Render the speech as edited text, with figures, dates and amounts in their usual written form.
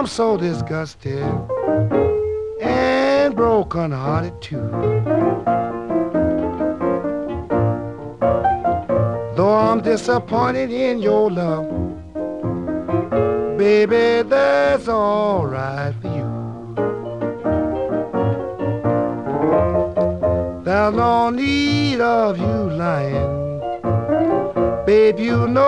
I'm so disgusted and broken hearted too. Though I'm disappointed in your love, baby, that's all right for you. There's no need of you lying, babe, you know